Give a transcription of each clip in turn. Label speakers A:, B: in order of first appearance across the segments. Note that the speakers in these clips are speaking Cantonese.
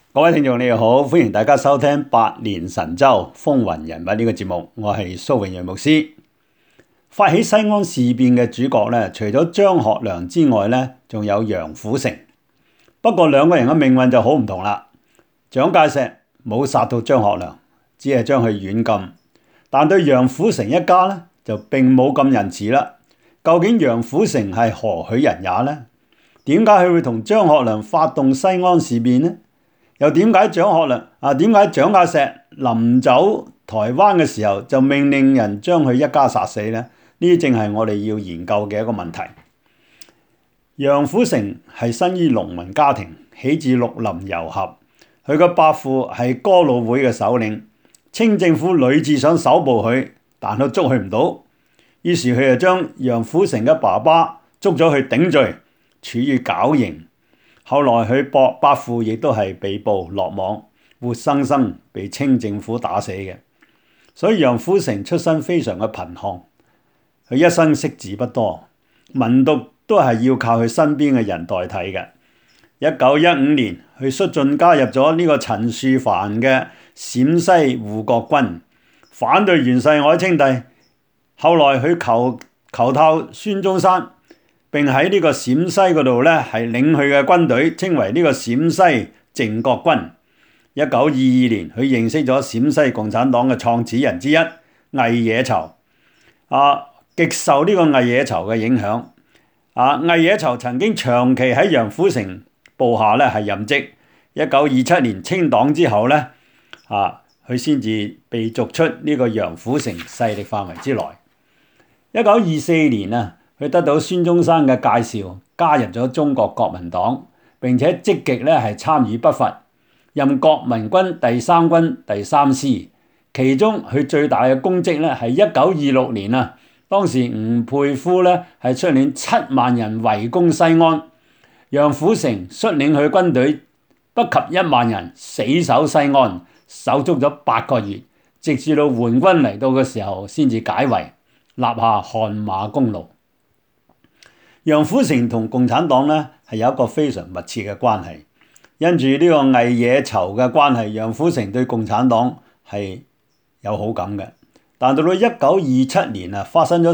A: 各位聽眾你好，歡迎大家收聽百年神州風雲人物呢個節目，我係蘇榮陽牧師。發起西安事變嘅主角咧，除咗張學良之外咧，仲有楊虎城。不過兩個人嘅命運就好唔同啦。蔣介石冇殺到張學良，只係將佢軟禁，但對楊虎城一家咧就並冇咁仁慈啦。究竟楊虎城係何許人也呢？點解佢會同張學良發動西安事變呢？又點解點解蔣介石臨走台灣嘅時候就命令人將佢一家殺死呢？呢啲正係我哋要研究嘅一個問題。楊虎城係生於農民家庭，起自綠林遊俠。佢個伯父係哥老會嘅首領，清政府屢次想搜捕佢，但都捉佢唔到。於是佢就將楊虎城嘅爸爸捉咗去頂罪，處於絞刑。後來佢伯父亦都係被捕落網，活生生被清政府打死嘅。所以楊虎城出身非常嘅貧寒，佢一生識字不多，文讀都係要靠佢身邊嘅人代替嘅。1915年，佢率進加入咗呢個陳樹藩嘅陝西護國軍，反對袁世凱稱帝。後來佢求討孫中山，並喺呢個陝西嗰度咧，係領佢嘅軍隊，稱為呢個陝西靖國軍。1922年，佢認識咗陝西共產黨嘅創始人之一魏野岫，極受呢個魏野岫嘅影響。魏野岫曾經長期喺楊虎城部下咧係任職。1927年清黨之後咧，佢先至被逐出呢個楊虎城勢力範圍之內。1924年啊，佢得到孫中山嘅介紹，加入咗中國國民黨，並且積極咧係參與北伐，任國民軍第三軍第3師。其中佢最大嘅功績咧係1926年啊，當時吳佩孚咧係率領7萬人圍攻西安，楊虎城率領佢軍隊不及1萬人死守西安，守足咗8個月，直至到援軍嚟到嘅時候先至解圍，立下汗馬功勞。楊虎城同共產黨咧係有一個非常密切嘅關係，因住呢個魏野岫嘅關係，楊虎城對共產黨係有好感嘅。但到1927年啊，發生咗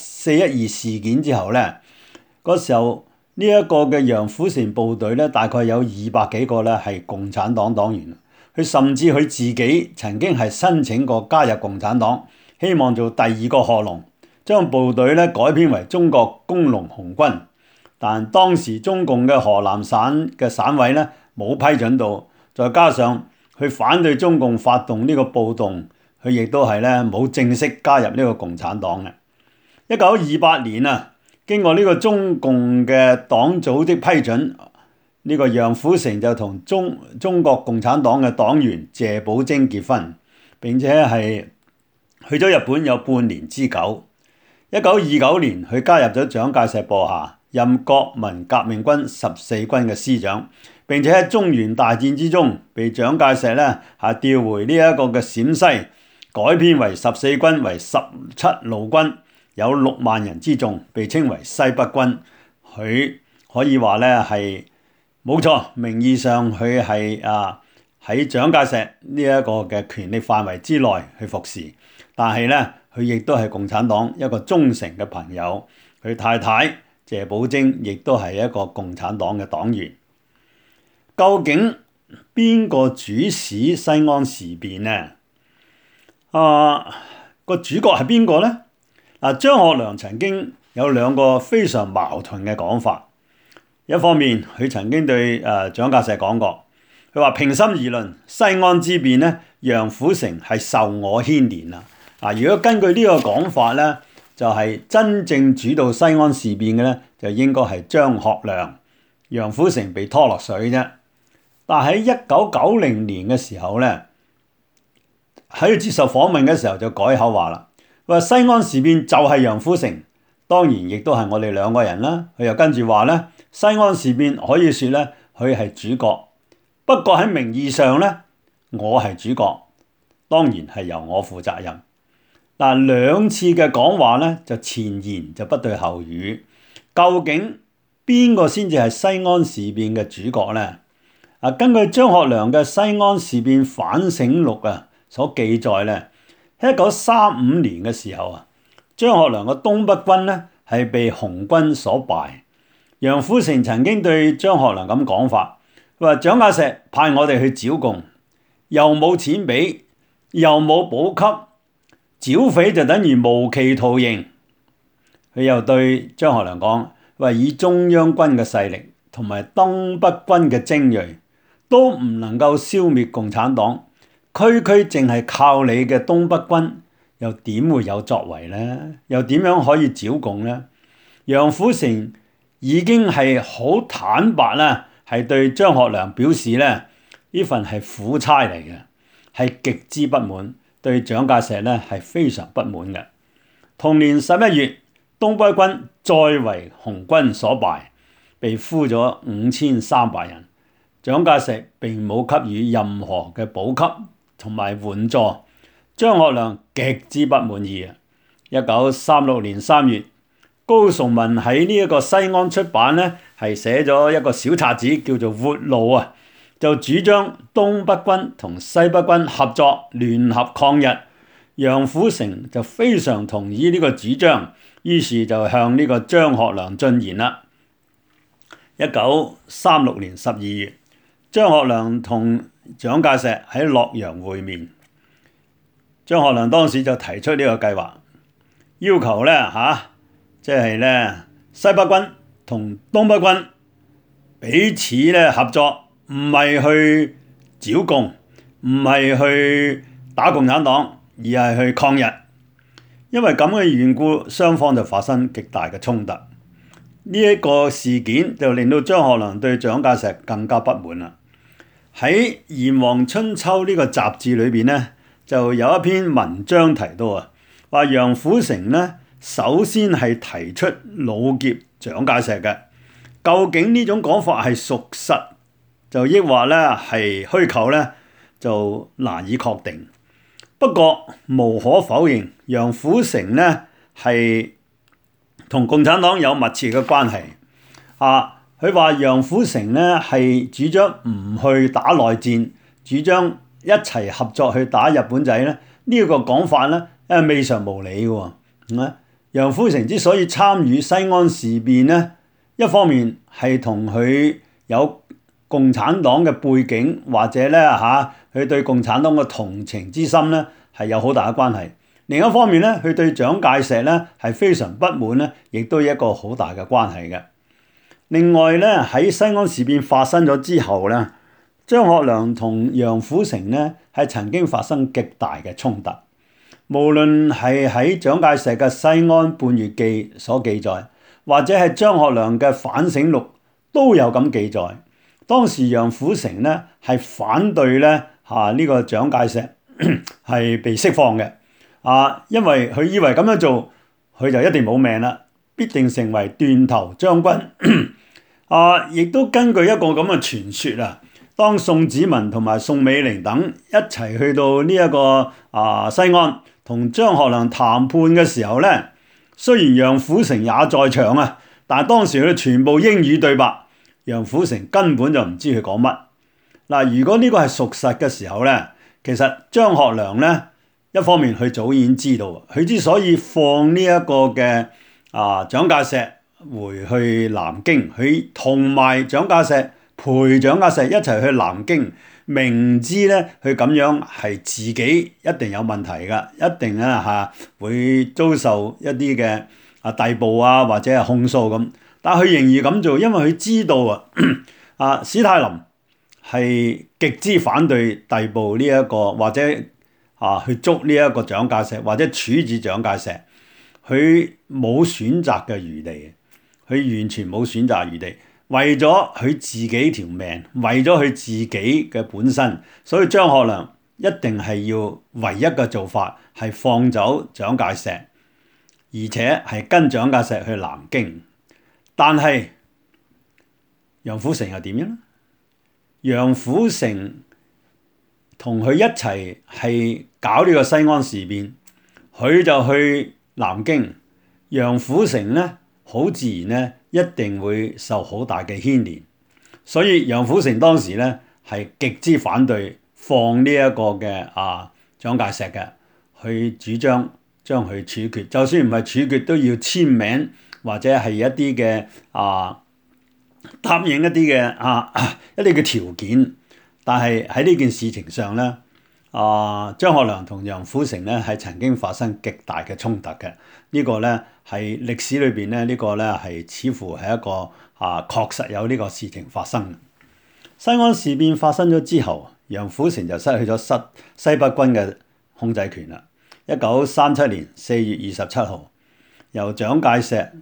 A: 412事件之後咧，嗰時候呢一個嘅楊虎城部隊咧，大概有200幾個咧係共產黨黨員。佢甚至佢自己曾經係申請過加入共產黨，希望做第2個賀龍，將部隊咧改編為中國工農紅軍。但當時中共嘅河南省嘅省委咧冇批准到，再加上佢反對中共發動呢個暴動，佢亦都係咧冇正式加入呢個共產黨嘅。1928年啊，經過呢個中共嘅黨組織批准，呢個楊虎城就同中國共產黨嘅黨員謝寶楨結婚，並且係去咗日本有半年之久。1929年，佢加入咗蔣介石部下，任國民革命軍14軍嘅師長，並且喺中原大戰之中被蔣介石咧調回呢一個嘅陝西，改編為14軍為17路軍，有6萬人之眾，被稱為西北軍。佢可以話咧係冇錯，名義上佢係喺蔣介石呢一個嘅權力範圍之內去服侍，但係咧佢亦都係共產黨一個忠誠嘅朋友。佢太太謝寶楨亦都係一個共產黨嘅黨員。究竟邊個主使西安事變呢？個主角係邊個呢？張學良曾經有2個非常矛盾嘅講法。一方面，佢曾經對蔣介石講過，佢話平心而論，西安之變呢，楊虎城係受我牽連啦。如果根據呢個講法咧，就係真正主導西安事變嘅咧，就應該係張學良，楊虎城被拖落水啫。但喺1990年嘅時候咧，喺佢接受訪問嘅時候就改口話啦，佢話西安事變就係楊虎城，當然亦都係我哋2個人啦。佢又跟住話咧，西安事變可以說咧，佢係主角，不過喺名義上咧，我係主角，當然係由我負責任。2次嘅講話咧，就前言就不對後語。究竟邊個先至係西安事變嘅主角呢？ 根據張學良嘅《西安事變反省錄》所記載咧，1935年嘅時候張學良嘅東北軍咧係被紅軍所敗。楊虎城曾經對張學良咁講法，佢話蔣介石派我哋去剿共，又冇錢俾，又冇補給，剿匪就等於無期徒刑。佢又對張學良講，話以中央軍嘅勢力同埋東北軍嘅精銳，都唔能夠消滅共產黨，區區淨係靠你嘅東北軍，又點會有作為呢？又點樣可以剿共呢？楊虎城已經係好坦白啦，係對張學良表示咧，呢份係苦差嚟嘅，係極之不滿，對蔣介石咧係非常不滿嘅。同年11月，東北軍再為紅軍所敗，被俘咗5300人。蔣介石並冇給予任何嘅補給同埋援助，張學良極之不滿意。1936年3月，高崇文喺呢一個西安出版咧，係寫咗一個小冊子叫做《活路》就主張東北軍同西北軍合作聯合抗日。楊虎城就非常同意呢個主張，於是就向呢個張學良進言啦。1936年12月，張學良同蔣介石喺洛陽會面，張學良當時就提出呢個計劃，要求即係咧西北軍同東北軍彼此咧合作，唔係去剿共，唔係去打共產黨，而係去抗日。因為咁嘅緣故，雙方就發生極大嘅衝突。呢一個事件就令到張學良對蔣介石更加不滿啦。喺《炎黃春秋》呢個雜誌裏邊咧，就有一篇文章提到話楊虎城咧首先係提出老劫蔣介石嘅，究竟呢種講法係屬實就抑或咧係虛構咧，就難以確定。不過無可否認，楊虎城咧係同共產黨有密切嘅關係。佢話楊虎城咧係主張唔去打內戰，主張一齊合作去打日本仔咧，呢個講法咧未嘗無理嘅。楊虎城之所以參與西安事變咧，一方面係同佢有共產黨嘅背景，或者咧佢對共產黨嘅同情之心咧係有好大嘅關係。另一方面咧，佢對蔣介石咧係非常不滿咧，亦都有一個好大嘅關係嘅。另外咧，喺西安事變發生咗之後咧，張學良同楊虎城咧係曾經發生極大嘅衝突。無論係喺蔣介石嘅《西安半月記》所記載，或者係張學良嘅反省錄都有咁記載。當時楊虎城咧係反對咧呢個蔣介石係被釋放嘅，因為佢以為咁樣做佢就一定冇命啦，必定成為斷頭將軍。亦都根據一個咁嘅傳說當宋子文同埋宋美齡等一齊去到呢一個西安同張學良談判嘅時候咧，雖然楊虎城也在場但係當時佢全部英語對白，楊虎城根本就唔知佢講乜。如果呢個係屬實嘅時候咧，其實張學良咧一方面佢早已經知道，佢之所以放呢一個嘅蔣介石回去南京，佢同埋蔣介石陪蔣介石一齊去南京，明知咧佢咁樣係自己一定有問題㗎，一定會遭受一啲嘅逮捕或者係控訴咁，但係佢仍然咁做，因為佢知道史太林係極之反對逮捕呢一個或者去捉呢一個蔣介石或者處置蔣介石，佢冇選擇嘅餘地，佢完全冇選擇餘地。為咗佢自己條命，為咗佢自己嘅本身，所以張學良一定係要唯一嘅做法係放走蔣介石，而且係跟蔣介石去南京。但係楊虎城又點樣呢？楊虎城同佢一齊係搞呢個西安事變，佢就去南京，楊虎城咧好自然咧一定會受好大嘅牽連，所以楊虎城當時咧係極之反對放呢一個嘅蔣介石嘅，去主張將佢處決，就算唔係處決都要簽名或者係一啲嘅答應一啲嘅一啲嘅條件。但係喺呢件事情上咧，張學良同楊虎城咧係曾經發生極大嘅衝突嘅。呢個咧係歷史裏邊咧，呢個咧係似乎係一個確實有呢個事情發生。西安事變發生咗之後，楊虎城就失去咗西北軍嘅控制權啦。1937年4月27號，由蔣介石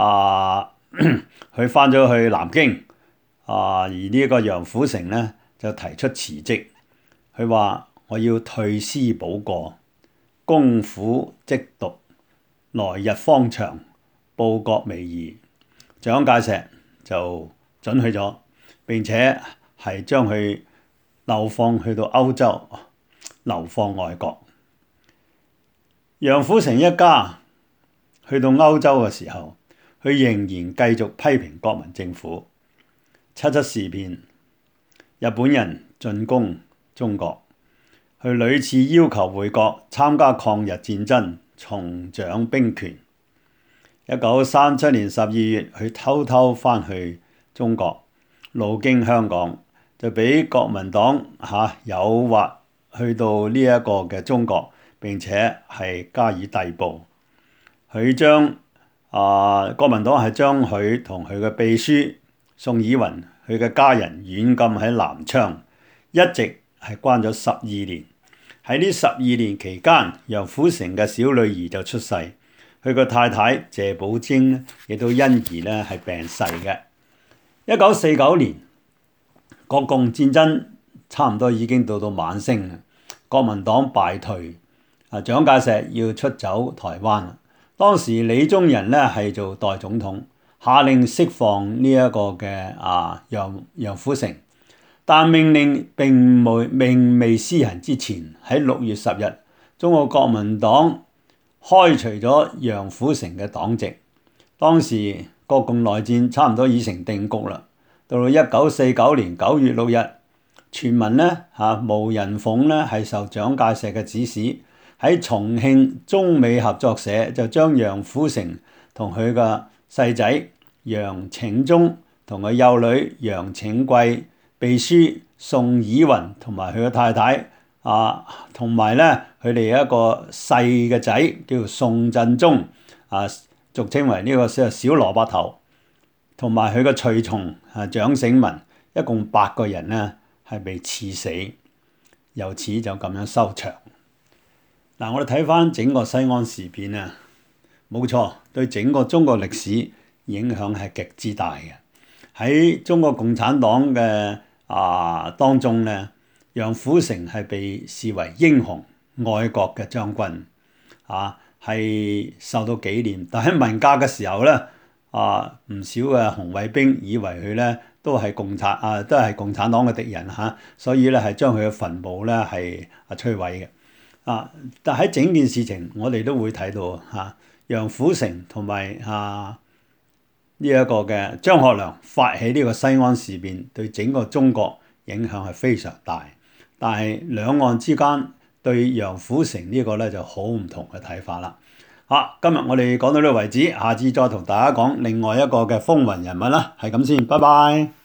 A: 佢翻咗去南京，而呢個楊虎城咧就提出辭職。佢話：我要退師保國，攻苦積獨，來日方長，報國未易。蔣介石就准許咗，並且係將佢流放去到歐洲，流放外國。楊虎城一家去到歐洲嘅時候，佢仍然繼續批評國民政府。7·7事變，日本人進攻中國，佢屢次要求回國參加抗日戰爭，重掌兵權。1937年12月，佢偷偷翻去中國，路經香港，就俾國民黨誘惑去到呢一個嘅中國，並且係加以逮捕。佢將國民黨係將佢同佢嘅秘書宋以雲佢嘅家人軟禁喺南昌，一直係關咗12年。喺呢12年期間，楊虎城嘅小女兒就出世，佢個太太謝寶貞亦都因而咧係病逝嘅。1949年，國共戰爭差唔多已經到晚聲啦，國民黨敗退，蔣介石要出走台灣。當時李宗仁咧係做代總統，下令釋放呢一個嘅楊虎城，但命令並未施行之前，喺6月10日，中國國民黨開除咗楊虎城嘅黨籍。當時國共內戰差唔多已成定局啦。到1949年9月6日，傳聞咧毛人鳳咧係受蔣介石嘅指使，喺重慶中美合作社就將楊虎城同佢嘅細仔楊拯忠同佢幼女楊拯貴、秘書宋以雲同埋佢嘅太太同埋咧佢哋一個細嘅仔叫宋振中，俗稱為呢個小蘿蔔頭，同埋佢嘅隨從蔣醒文，一共8個人咧係被刺死，由此就咁樣收場。我哋睇翻整個西安事變啊，冇錯，對整個中國歷史影響係極之大嘅。喺中國共產黨嘅當中咧，楊虎城係被視為英雄愛國嘅將軍，係受到紀念。但喺文革嘅時候咧，唔少嘅紅衛兵以為佢咧都係共產黨嘅敵人，所以咧係將佢嘅墳墓咧係摧毀嘅。但喺整件事情，我哋都會睇到楊虎城同埋呢一個嘅張學良發起呢個西安事變，對整個中國影響係非常大。但係兩岸之間對楊虎城呢個咧就好唔同嘅睇法啦。今日我哋講到呢個為止，下次再同大家講另外一個嘅風雲人物啦。係咁先，拜拜。